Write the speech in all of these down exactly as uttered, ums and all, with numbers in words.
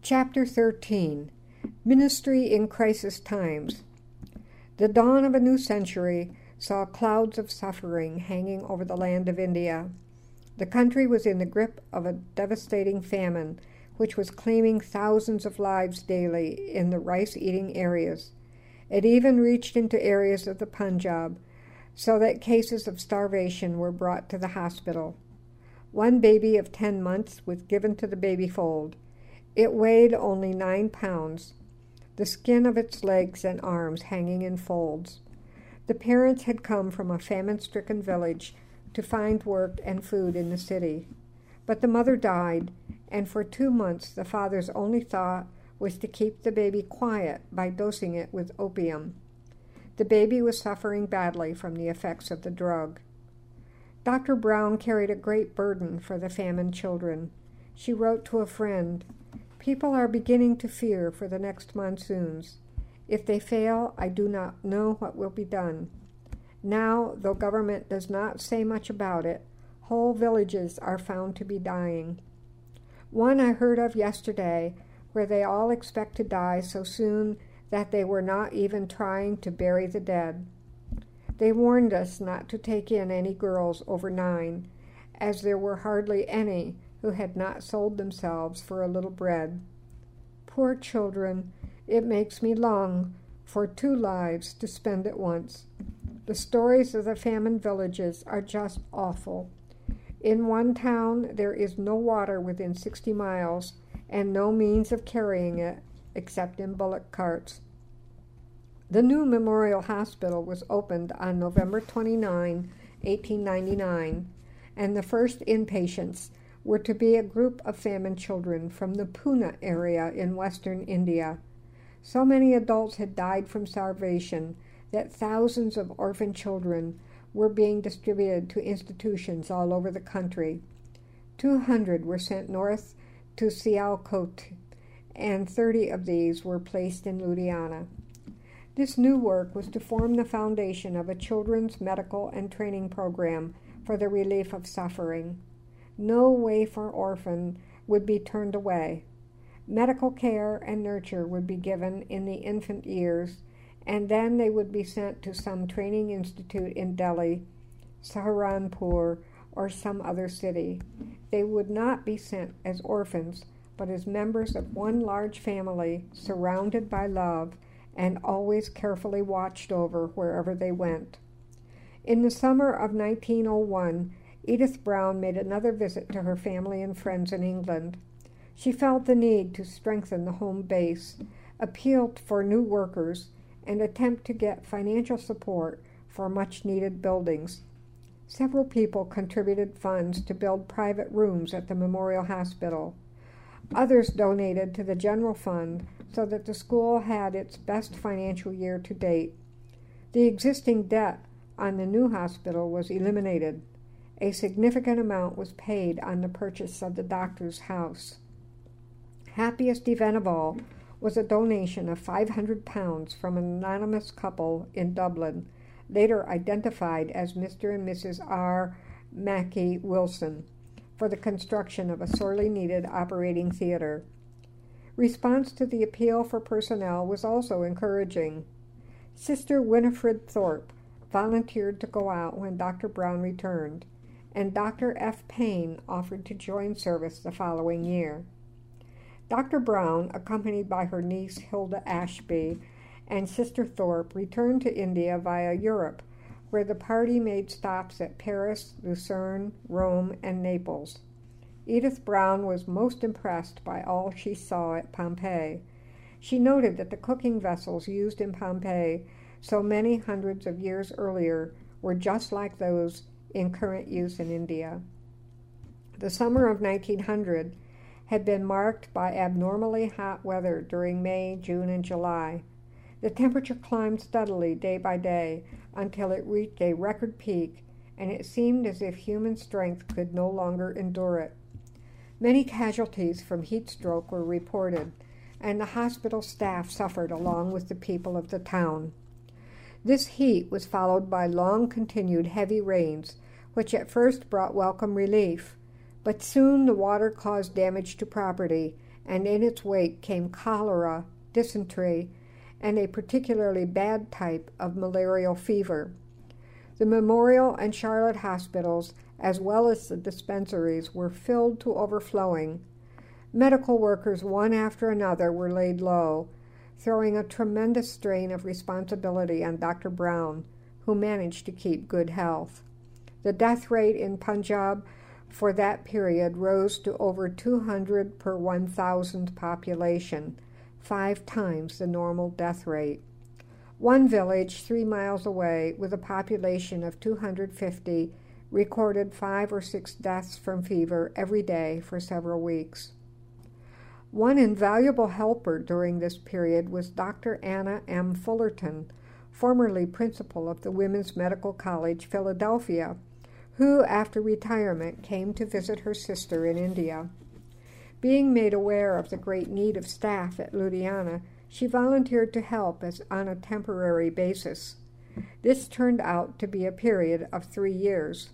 Chapter thirteen. Ministry in Crisis Times. The dawn of a new century saw clouds of suffering hanging over the land of India. The country was in the grip of a devastating famine, which was claiming thousands of lives daily in the rice-eating areas. It even reached into areas of the Punjab, so that cases of starvation were brought to the hospital. One baby of ten months was given to the baby fold. It weighed only nine pounds, the skin of its legs and arms hanging in folds. The parents had come from a famine-stricken village to find work and food in the city. But the mother died, and for two months the father's only thought was to keep the baby quiet by dosing it with opium. The baby was suffering badly from the effects of the drug. Doctor Brown carried a great burden for the famished children. She wrote to a friend, "People are beginning to fear for the next monsoons. If they fail, I do not know what will be done. Now, though government does not say much about it, whole villages are found to be dying. One I heard of yesterday, where they all expect to die so soon that they were not even trying to bury the dead. They warned us not to take in any girls over nine, as there were hardly any who had not sold themselves for a little bread. Poor children, it makes me long for two lives to spend at once. The stories of the famine villages are just awful. In one town there is no water within sixty miles, and no means of carrying it except in bullock carts." The new Memorial Hospital was opened on November twenty-ninth, eighteen ninety-nine, and the first inpatients were to be a group of famine children from the Pune area in western India. So many adults had died from starvation that thousands of orphan children were being distributed to institutions all over the country. Two hundred were sent north to Sialkot, and thirty of these were placed in Ludhiana. This new work was to form the foundation of a children's medical and training program for the relief of suffering. No wafer orphan would be turned away. Medical care and nurture would be given in the infant years, and then they would be sent to some training institute in Delhi, Saharanpur, or some other city. They would not be sent as orphans, but as members of one large family, surrounded by love, and always carefully watched over wherever they went. In the summer of nineteen oh one, Edith Brown made another visit to her family and friends in England. She felt the need to strengthen the home base, appeal for new workers, and attempt to get financial support for much-needed buildings. Several people contributed funds to build private rooms at the Memorial Hospital. Others donated to the general fund so that the school had its best financial year to date. The existing debt on the new hospital was eliminated. A significant amount was paid on the purchase of the doctor's house. Happiest event of all was a donation of five hundred pounds from an anonymous couple in Dublin, later identified as Mister and Missus R. Mackey Wilson, for the construction of a sorely needed operating theater. Response to the appeal for personnel was also encouraging. Sister Winifred Thorpe volunteered to go out when Doctor Brown returned, and Doctor F. Payne offered to join service the following year. Doctor Brown, accompanied by her niece Hilda Ashby and Sister Thorpe, returned to India via Europe, where the party made stops at Paris, Lucerne, Rome, and Naples. Edith Brown was most impressed by all she saw at Pompeii. She noted that the cooking vessels used in Pompeii so many hundreds of years earlier were just like those in current use in India. The summer of nineteen hundred had been marked by abnormally hot weather during May, June, and July. The temperature climbed steadily day by day until it reached a record peak, and it seemed as if human strength could no longer endure it. Many casualties from heat stroke were reported, and the hospital staff suffered along with the people of the town. This heat was followed by long-continued heavy rains, which at first brought welcome relief, But soon the water caused damage to property, and in its wake came cholera, dysentery, and a particularly bad type of malarial fever. The Memorial and Charlotte hospitals, as well as the dispensaries, were filled to overflowing. Medical workers, one after another, were laid low, throwing a tremendous strain of responsibility on Doctor Brown, who managed to keep good health. The death rate in Punjab for that period rose to over two hundred per one thousand population, five times the normal death rate. One village three miles away, with a population of two hundred fifty, recorded five or six deaths from fever every day for several weeks. One invaluable helper during this period was Doctor Anna M. Fullerton, formerly principal of the Women's Medical College, Philadelphia, who, after retirement, came to visit her sister in India. Being made aware of the great need of staff at Ludhiana, she volunteered to help as on a temporary basis. This turned out to be a period of three years.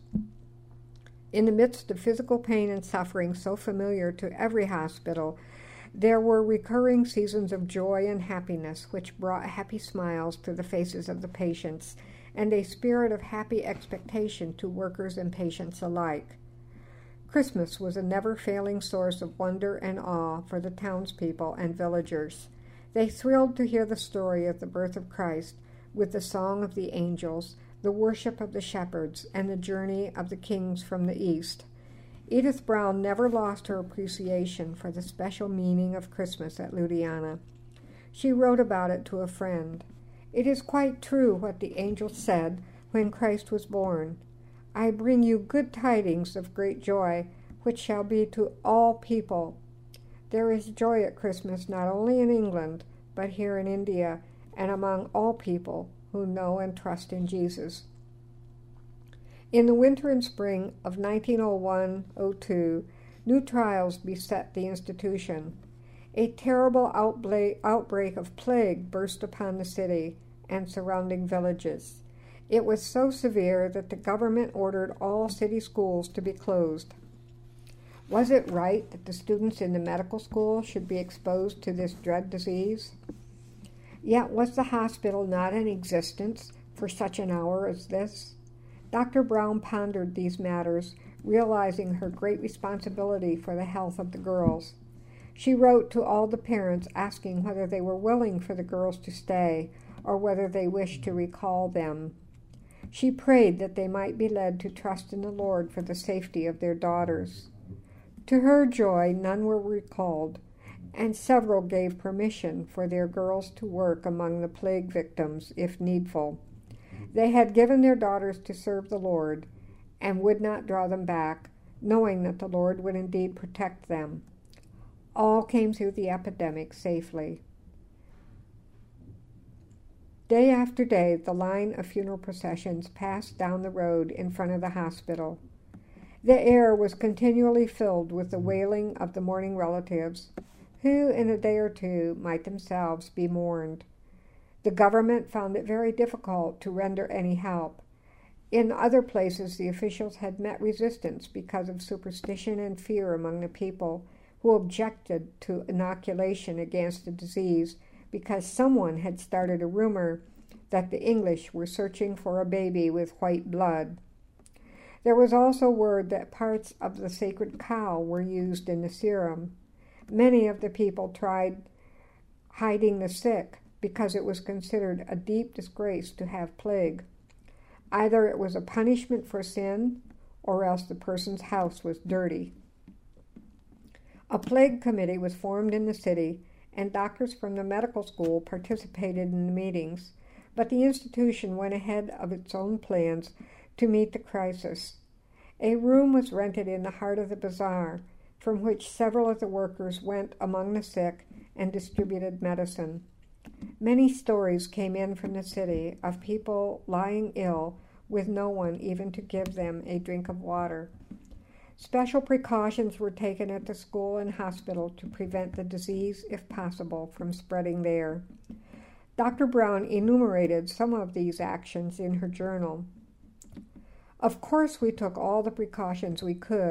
In the midst of physical pain and suffering so familiar to every hospital, there were recurring seasons of joy and happiness which brought happy smiles to the faces of the patients and a spirit of happy expectation to workers and patients alike. Christmas was a never-failing source of wonder and awe for the townspeople and villagers. They thrilled to hear the story of the birth of Christ with the song of the angels, the worship of the shepherds, and the journey of the kings from the east. Edith Brown never lost her appreciation for the special meaning of Christmas at Ludhiana. She wrote about it to a friend. "It is quite true what the angels said when Christ was born. I bring you good tidings of great joy, which shall be to all people. There is joy at Christmas not only in England, but here in India, and among all people who know and trust in Jesus." In the winter and spring of nineteen oh one oh two, new trials beset the institution. A terrible outbreak of plague burst upon the city and surrounding villages. It was so severe that the government ordered all city schools to be closed. Was it right that the students in the medical school should be exposed to this dread disease? Yet was the hospital not in existence for such an hour as this? Doctor Brown pondered these matters, realizing her great responsibility for the health of the girls. She wrote to all the parents asking whether they were willing for the girls to stay or whether they wished to recall them. She prayed that they might be led to trust in the Lord for the safety of their daughters. To her joy, none were recalled, and several gave permission for their girls to work among the plague victims if needful. They had given their daughters to serve the Lord and would not draw them back, knowing that the Lord would indeed protect them. All came through the epidemic safely. Day after day, the line of funeral processions passed down the road in front of the hospital. The air was continually filled with the wailing of the mourning relatives, who in a day or two might themselves be mourned. The government found it very difficult to render any help. In other places, the officials had met resistance because of superstition and fear among the people, who objected to inoculation against the disease because someone had started a rumor that the English were searching for a baby with white blood. There was also word that parts of the sacred cow were used in the serum. Many of the people tried hiding the sick because it was considered a deep disgrace to have plague. Either it was a punishment for sin, or else the person's house was dirty. A plague committee was formed in the city, and doctors from the medical school participated in the meetings, but the institution went ahead of its own plans to meet the crisis. A room was rented in the heart of the bazaar, from which several of the workers went among the sick and distributed medicine. Many stories came in from the city of people lying ill with no one even to give them a drink of water. Special precautions were taken at the school and hospital to prevent the disease, if possible, from spreading there. Doctor Brown enumerated some of these actions in her journal. "Of course we took all the precautions we could,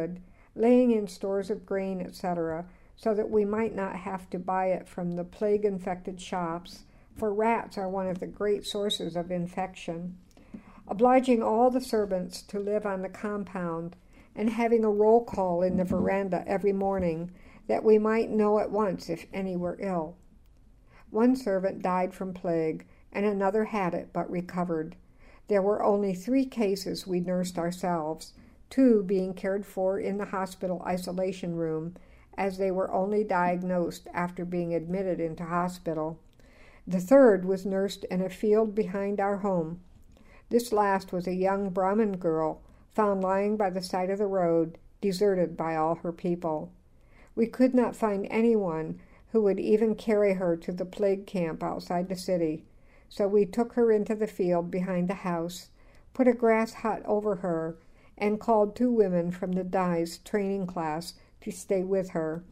laying in stores of grain, et cetera, so that we might not have to buy it from the plague-infected shops, for rats are one of the great sources of infection, obliging all the servants to live on the compound, and having a roll call in the veranda every morning, that we might know at once if any were ill. One servant died from plague, and another had it but recovered. There were only three cases we nursed ourselves, two being cared for in the hospital isolation room, as they were only diagnosed after being admitted into hospital. The third was nursed in a field behind our home. This last was a young Brahmin girl, found lying by the side of the road, deserted by all her people. We could not find anyone who would even carry her to the plague camp outside the city, so we took her into the field behind the house, put a grass hut over her, and called two women from the D I S E training class to stay with her.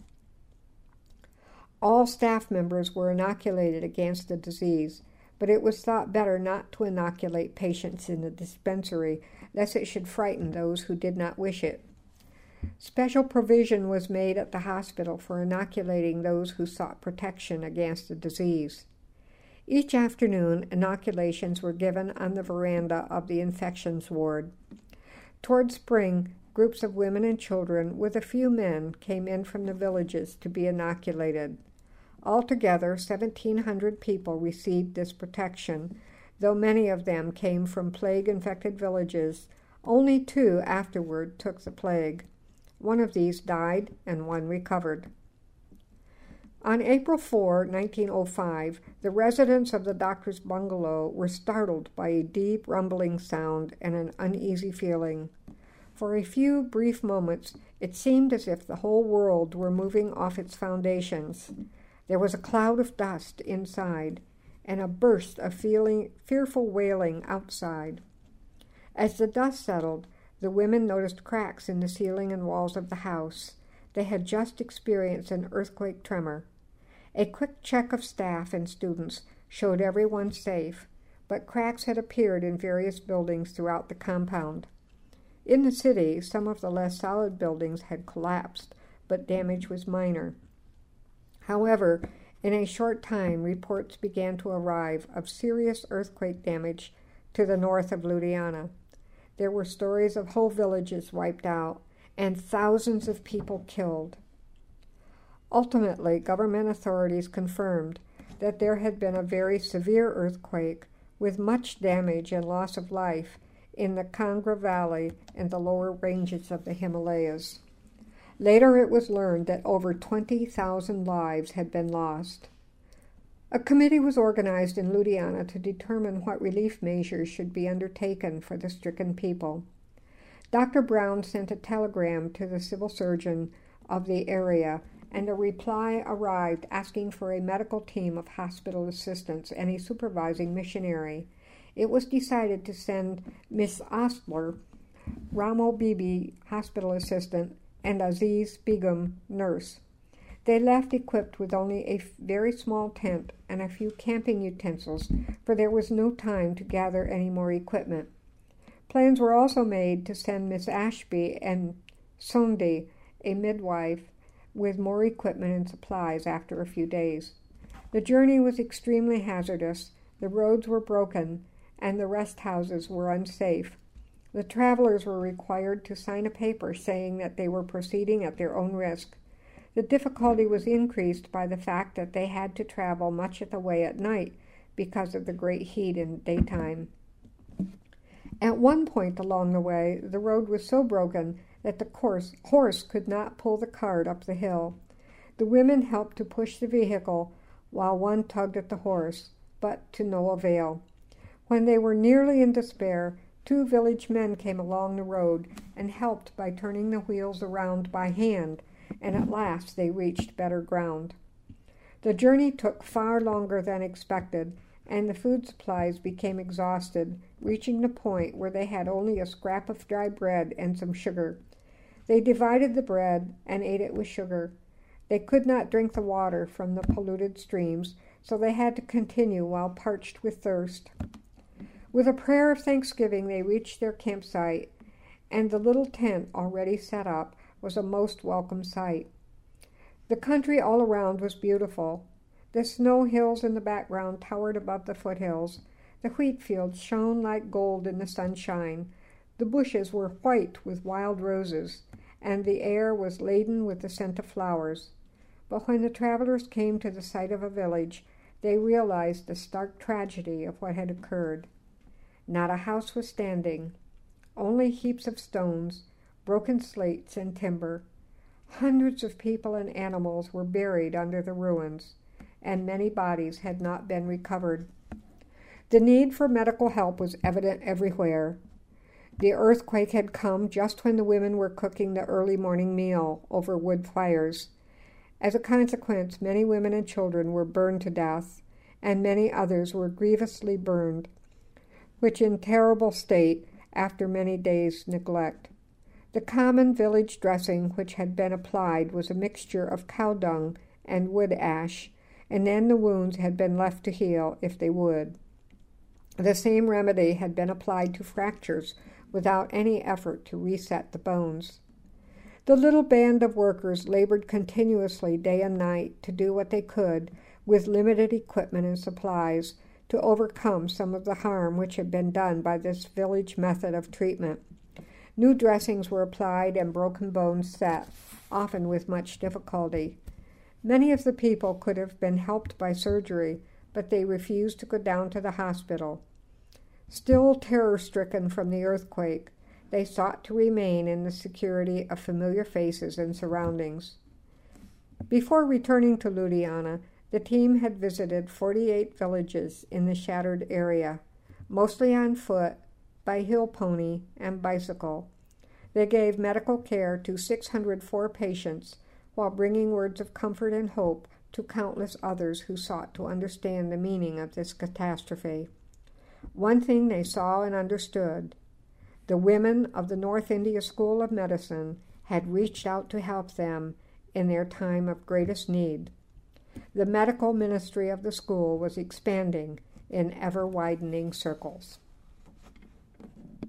All staff members were inoculated against the disease, but it was thought better not to inoculate patients in the dispensary, lest it should frighten those who did not wish it. Special provision was made at the hospital for inoculating those who sought protection against the disease. Each afternoon, inoculations were given on the veranda of the infections ward. Toward spring, groups of women and children with a few men came in from the villages to be inoculated. Altogether, seventeen hundred people received this protection, though many of them came from plague-infected villages. Only two afterward took the plague. One of these died and one recovered. On April fourth, nineteen oh five, the residents of the doctor's bungalow were startled by a deep rumbling sound and an uneasy feeling. For a few brief moments, it seemed as if the whole world were moving off its foundations. There was a cloud of dust inside, and a burst of feeling, fearful wailing outside. As the dust settled, the women noticed cracks in the ceiling and walls of the house. They had just experienced an earthquake tremor. A quick check of staff and students showed everyone safe, but cracks had appeared in various buildings throughout the compound. In the city, some of the less solid buildings had collapsed, but damage was minor. However, in a short time, reports began to arrive of serious earthquake damage to the north of Ludhiana. There were stories of whole villages wiped out and thousands of people killed. Ultimately, government authorities confirmed that there had been a very severe earthquake with much damage and loss of life in the Kangra Valley and the lower ranges of the Himalayas. Later it was learned that over twenty thousand lives had been lost. A committee was organized in Ludhiana to determine what relief measures should be undertaken for the stricken people. Doctor Brown sent a telegram to the civil surgeon of the area, and a reply arrived asking for a medical team of hospital assistants and a supervising missionary. It was decided to send Miss Ostler, Ramo Bibi, hospital assistant, and Aziz Begum, nurse. They left equipped with only a very small tent and a few camping utensils, for there was no time to gather any more equipment. Plans were also made to send Miss Ashby and Sondi, a midwife, with more equipment and supplies after a few days. The journey was extremely hazardous, the roads were broken, and the rest houses were unsafe. The travelers were required to sign a paper saying that they were proceeding at their own risk. The difficulty was increased by the fact that they had to travel much of the way at night because of the great heat in daytime. At one point along the way, the road was so broken that the course, horse could not pull the cart up the hill. The women helped to push the vehicle while one tugged at the horse, but to no avail. When they were nearly in despair, two village men came along the road and helped by turning the wheels around by hand, and at last they reached better ground. The journey took far longer than expected, and the food supplies became exhausted, reaching the point where they had only a scrap of dry bread and some sugar. They divided the bread and ate it with sugar. They could not drink the water from the polluted streams, so they had to continue while parched with thirst. With a prayer of thanksgiving, they reached their campsite, and the little tent already set up was a most welcome sight. The country all around was beautiful. The snow hills in the background towered above the foothills. The wheat fields shone like gold in the sunshine. The bushes were white with wild roses, and the air was laden with the scent of flowers. But when the travelers came to the site of a village, they realized the stark tragedy of what had occurred. Not a house was standing, only heaps of stones, broken slates, and timber. Hundreds of people and animals were buried under the ruins, and many bodies had not been recovered. The need for medical help was evident everywhere. The earthquake had come just when the women were cooking the early morning meal over wood fires. As a consequence, many women and children were burned to death, and many others were grievously burned, which in terrible state after many days' neglect. The common village dressing which had been applied was a mixture of cow dung and wood ash, and then the wounds had been left to heal if they would. The same remedy had been applied to fractures without any effort to reset the bones. The little band of workers labored continuously day and night to do what they could with limited equipment and supplies to overcome some of the harm which had been done by this village method of treatment. New dressings were applied and broken bones set, often with much difficulty. Many of the people could have been helped by surgery, but they refused to go down to the hospital. Still terror-stricken from the earthquake, they sought to remain in the security of familiar faces and surroundings. Before returning to Ludhiana, the team had visited forty-eight villages in the shattered area, mostly on foot, by hill pony, and bicycle. They gave medical care to six hundred four patients while bringing words of comfort and hope to countless others who sought to understand the meaning of this catastrophe. One thing they saw and understood: the women of the North India School of Medicine had reached out to help them in their time of greatest need. The medical ministry of the school was expanding in ever-widening circles.